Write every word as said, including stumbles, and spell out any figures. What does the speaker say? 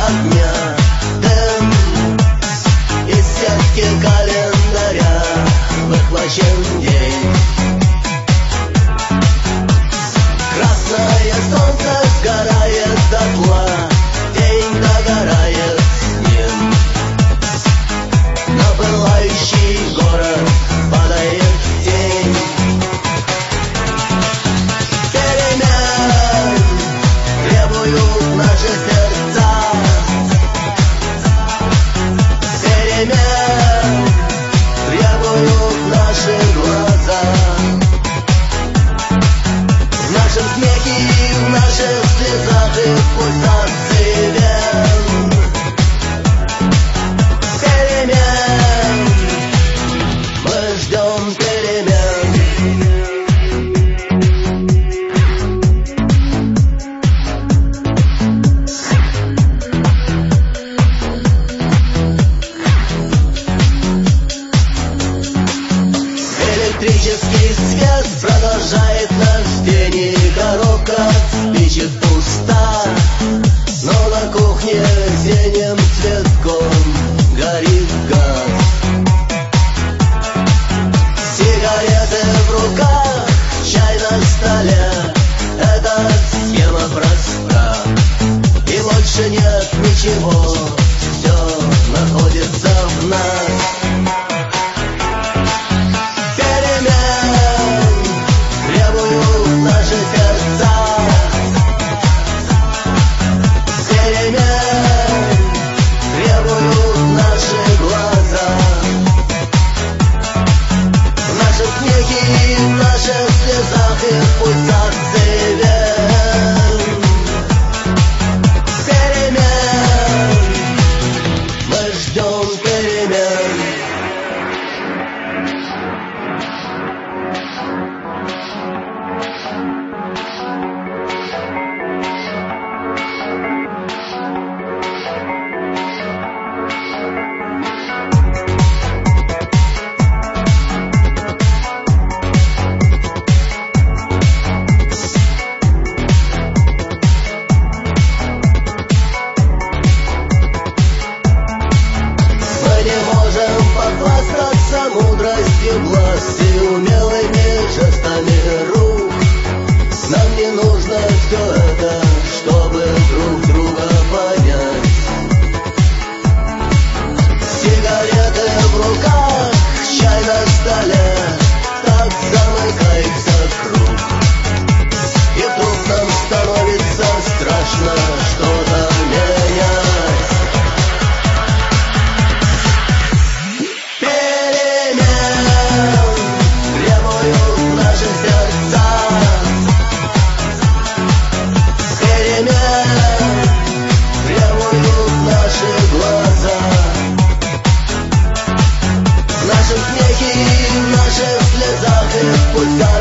огня. Дым из сетки календаря, выхвачен день. Красное солнце сгорает дотла, день догорает с ним. На пылающий город падает тень. Перемен требуют наши сердца, перемен требуют наши глаза. В нашем смехе и в наших слезах и в пульсации вен. Перемен, мы ждем перемен. Электрический свет продолжает наш день, и коробка от спичек пуста, но на кухне синим цветком горит газ. Сигареты в руках, чай на столе, эта схема проста, и больше нет ничего, все находится в нас. Наши сердца, перемен требуют наши глаза. В нашем смехе и в наших слезах и в пульсации вен. Перемен, мы ждем перемен. Похвастаться мудростью власти, умелыми жестами рук. Нам не нужно все это, чтобы друг друга понять. Сигареты в руках, чай на столе, так замыкается круг. И вдруг нам становится страшно что-то менять. В нашем смехе и в наших слезах и в пульсах